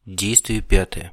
Действие пятое.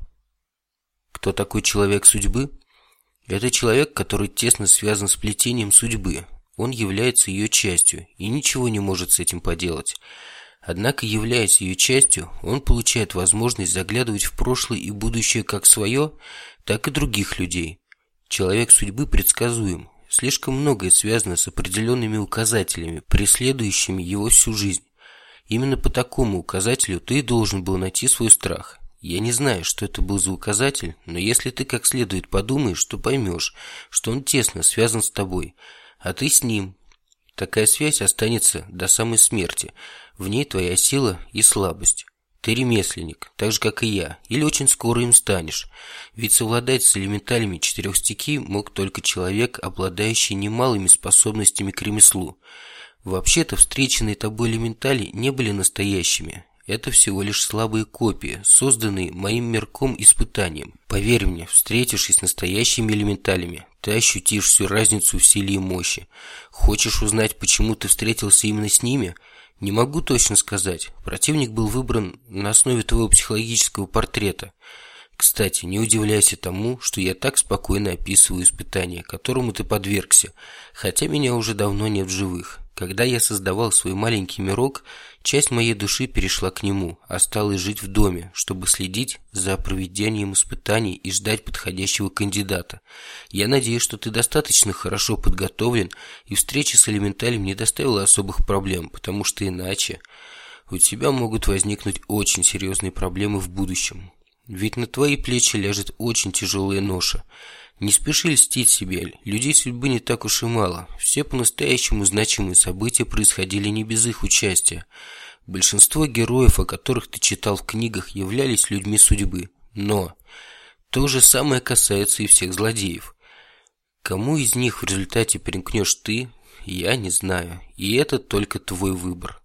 Кто такой человек судьбы? Это человек, который тесно связан с плетением судьбы. Он является ее частью и ничего не может с этим поделать. Однако, являясь ее частью, он получает возможность заглядывать в прошлое и будущее как свое, так и других людей. Человек судьбы предсказуем. Слишком многое связано с определенными указателями, преследующими его всю жизнь. Именно по такому указателю ты должен был найти свой страх. Я не знаю, что это был за указатель, но если ты как следует подумаешь, то поймешь, что он тесно связан с тобой, а ты с ним. Такая связь останется до самой смерти. В ней твоя сила и слабость. Ты ремесленник, так же как и я, или очень скоро им станешь. Ведь совладать с элементалями четырех стихий мог только человек, обладающий немалыми способностями к ремеслу. Вообще-то встреченные тобой элементали не были настоящими. Это всего лишь слабые копии, созданные моим мирком испытанием. Поверь мне, встретившись с настоящими элементалями, ты ощутишь всю разницу в силе и мощи. Хочешь узнать, почему ты встретился именно с ними? Не могу точно сказать. Противник был выбран на основе твоего психологического портрета. Кстати, не удивляйся тому, что я так спокойно описываю испытание, которому ты подвергся, хотя меня уже давно нет в живых. Когда я создавал свой маленький мирок, часть моей души перешла к нему, осталась жить в доме, чтобы следить за проведением испытаний и ждать подходящего кандидата. Я надеюсь, что ты достаточно хорошо подготовлен, и встреча с элементалем не доставила особых проблем, потому что иначе у тебя могут возникнуть очень серьезные проблемы в будущем. Ведь на твои плечи ляжет очень тяжелая ноша. Не спеши льстить себе, людей судьбы не так уж и мало. Все по-настоящему значимые события происходили не без их участия. Большинство героев, о которых ты читал в книгах, являлись людьми судьбы. Но то же самое касается и всех злодеев. Кому из них в результате примкнешь ты, я не знаю. И это только твой выбор.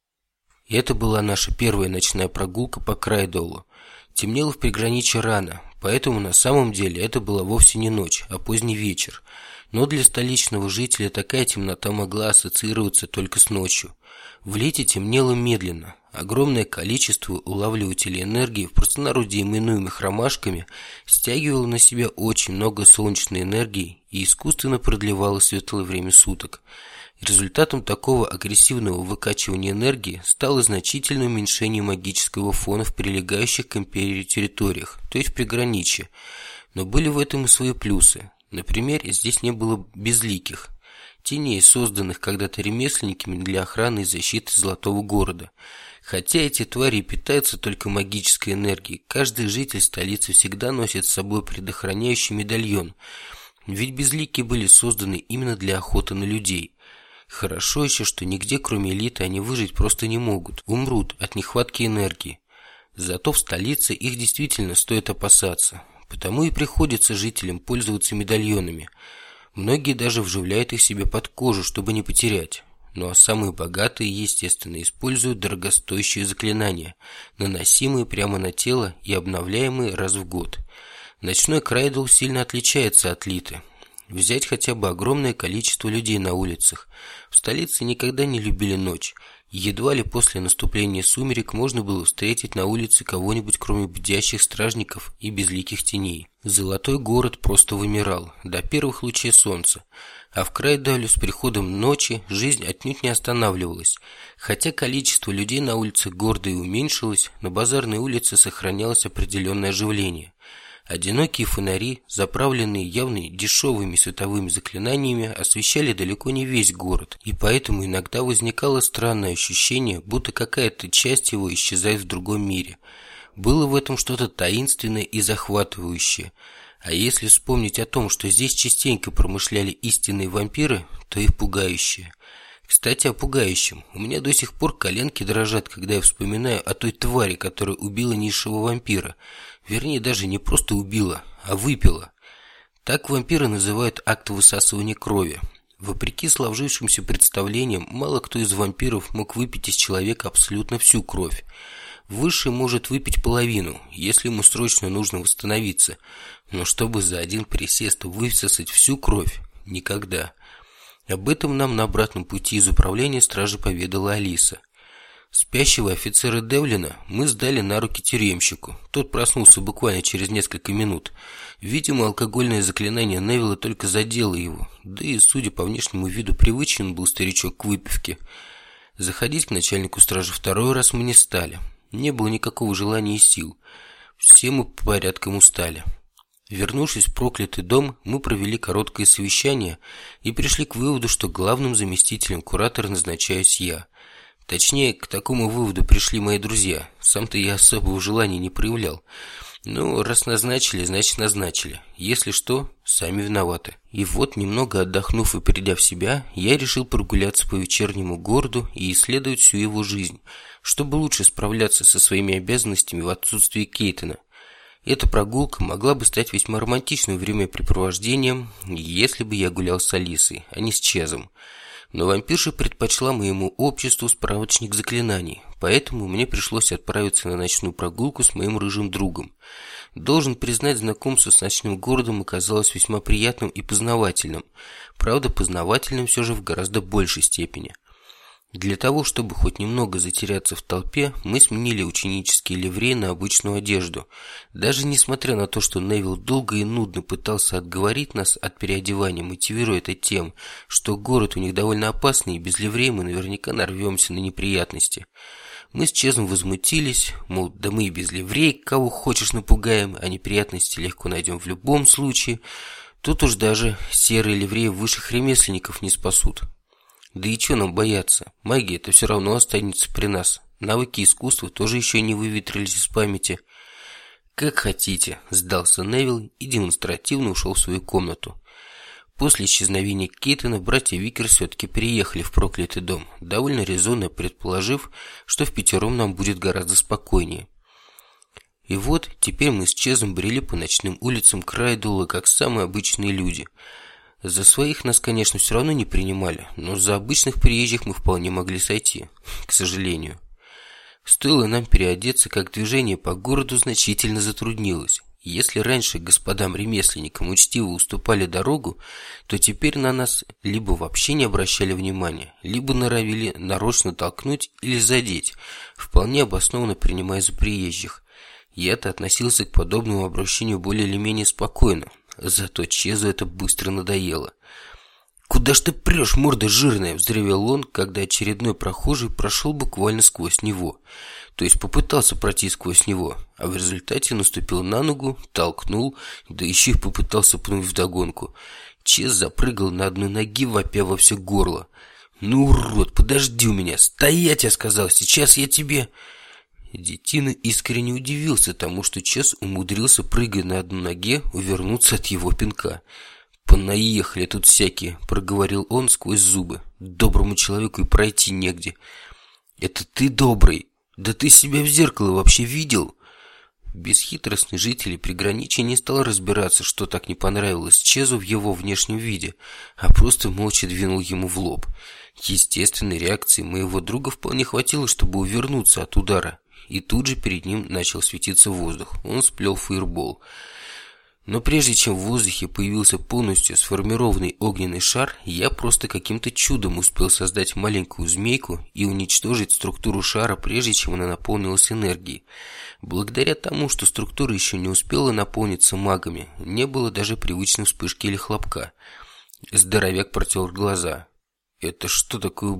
И это была наша первая ночная прогулка по Крайдолу. Темнело в приграничье рано, поэтому на самом деле это была вовсе не ночь, а поздний вечер. Но для столичного жителя такая темнота могла ассоциироваться только с ночью. В лете темнело медленно. Огромное количество улавливателей энергии, в простонародье именуемых ромашками, стягивало на себя очень много солнечной энергии и искусственно продлевало светлое время суток. Результатом такого агрессивного выкачивания энергии стало значительное уменьшение магического фона в прилегающих к империи территориях, то есть в приграничье. Но были в этом и свои плюсы. Например, здесь не было безликих, теней, созданных когда-то ремесленниками для охраны и защиты Золотого города. Хотя эти твари питаются только магической энергией, каждый житель столицы всегда носит с собой предохраняющий медальон, ведь безликие были созданы именно для охоты на людей. Хорошо еще, что нигде, кроме элиты, они выжить просто не могут, умрут от нехватки энергии. Зато в столице их действительно стоит опасаться, потому и приходится жителям пользоваться медальонами. Многие даже вживляют их себе под кожу, чтобы не потерять. Ну а самые богатые, естественно, используют дорогостоящие заклинания, наносимые прямо на тело и обновляемые раз в год. Ночной Крайдол сильно отличается от Литы. Взять хотя бы огромное количество людей на улицах. В столице никогда не любили ночь. Едва ли после наступления сумерек можно было встретить на улице кого-нибудь, кроме бдящих стражников и безликих теней. Золотой город просто вымирал до первых лучей солнца, а в Крайдоле с приходом ночи жизнь отнюдь не останавливалась. Хотя количество людей на улицах города и уменьшилось, на базарной улице сохранялось определенное оживление. Одинокие фонари, заправленные явно дешевыми световыми заклинаниями, освещали далеко не весь город, и поэтому иногда возникало странное ощущение, будто какая-то часть его исчезает в другом мире. Было в этом что-то таинственное и захватывающее. А если вспомнить о том, что здесь частенько промышляли истинные вампиры, то и пугающее. Кстати, о пугающем. У меня до сих пор коленки дрожат, когда я вспоминаю о той твари, которая убила низшего вампира. Вернее, даже не просто убила, а выпила. Так вампиры называют акт высасывания крови. Вопреки сложившимся представлениям, мало кто из вампиров мог выпить из человека абсолютно всю кровь. Высший может выпить половину, если ему срочно нужно восстановиться. Но чтобы за один присест высосать всю кровь – никогда. Об этом нам на обратном пути из управления стражи поведала Алиса. Спящего офицера Девлина мы сдали на руки тюремщику. Тот проснулся буквально через несколько минут. Видимо, алкогольное заклинание Невилла только задело его. Да и, судя по внешнему виду, привычен был старичок к выпивке. Заходить к начальнику стражи второй раз мы не стали. Не было никакого желания и сил. Все мы порядком устали. Вернувшись в проклятый дом, мы провели короткое совещание и пришли к выводу, что главным заместителем куратора назначаюсь я. Точнее, к такому выводу пришли мои друзья. Сам-то я особого желания не проявлял. Ну, раз назначили, значит назначили. Если что, сами виноваты. И вот, немного отдохнув и придя в себя, я решил прогуляться по вечернему городу и исследовать всю его жизнь, чтобы лучше справляться со своими обязанностями в отсутствии Кейтона. Эта прогулка могла бы стать весьма романтичным времяпрепровождением, если бы я гулял с Алисой, а не с Чезом. Но вампирша предпочла моему обществу справочник заклинаний, поэтому мне пришлось отправиться на ночную прогулку с моим рыжим другом. Должен признать, знакомство с ночным городом оказалось весьма приятным и познавательным. Правда, познавательным все же в гораздо большей степени. Для того, чтобы хоть немного затеряться в толпе, мы сменили ученические ливреи на обычную одежду. Даже несмотря на то, что Невилл долго и нудно пытался отговорить нас от переодевания, мотивируя это тем, что город у них довольно опасный, и без ливрея мы наверняка нарвемся на неприятности. Мы с Чезом возмутились, мол, да мы и без ливрей кого хочешь напугаем, а неприятности легко найдем в любом случае. Тут уж даже серые ливреи высших ремесленников не спасут. Да и чё нам бояться? Магия-то все равно останется при нас. Навыки искусства тоже еще не выветрились из памяти. Как хотите, сдался Невилл и демонстративно ушел в свою комнату. После исчезновения Кейтона братья Викер все-таки переехали в проклятый дом, довольно резонно предположив, что впятером нам будет гораздо спокойнее. И вот теперь мы с Чезом брели по ночным улицам Крайдула, как самые обычные люди. За своих нас, конечно, все равно не принимали, но за обычных приезжих мы вполне могли сойти, к сожалению. Стоило нам переодеться, как движение по городу значительно затруднилось. Если раньше господам-ремесленникам учтиво уступали дорогу, то теперь на нас либо вообще не обращали внимания, либо норовили нарочно толкнуть или задеть, вполне обоснованно принимая за приезжих. Я-то относился к подобному обращению более или менее спокойно. Зато Чезу это быстро надоело. «Куда ж ты прешь, морда жирная?» – взревел он, когда очередной прохожий прошел буквально сквозь него. То есть попытался пройти сквозь него, а в результате наступил на ногу, толкнул, да еще и попытался пнуть вдогонку. Чез запрыгал на одной ноге, вопя во все горло. «Ну, урод, подожди у меня! Стоять, я сказал! Сейчас я тебе...» Детина искренне удивился тому, что Чез умудрился, прыгая на одной ноге, увернуться от его пинка. «Понаехали тут всякие», — проговорил он сквозь зубы. «Доброму человеку и пройти негде». «Это ты добрый? Да ты себя в зеркало вообще видел?» Бесхитростный житель приграничья не стал разбираться, что так не понравилось Чезу в его внешнем виде, а просто молча двинул ему в лоб. Естественной реакции моего друга вполне хватило, чтобы увернуться от удара. И тут же перед ним начал светиться воздух. Он сплел фаербол. Но прежде чем в воздухе появился полностью сформированный огненный шар, я просто каким-то чудом успел создать маленькую змейку и уничтожить структуру шара, прежде чем она наполнилась энергией. Благодаря тому, что структура еще не успела наполниться магами, не было даже привычной вспышки или хлопка. Здоровяк протер глаза. «Это что такое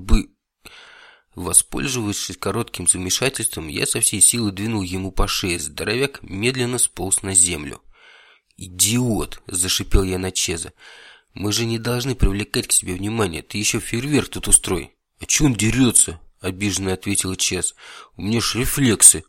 Воспользовавшись коротким замешательством, я со всей силы двинул ему по шее. Здоровяк медленно сполз на землю. «Идиот!» – зашипел я на Чеза. «Мы же не должны привлекать к себе внимание. Ты еще фейерверк тут устрой». «А че он дерется?» – обиженно ответил Чез. «У меня ж рефлексы».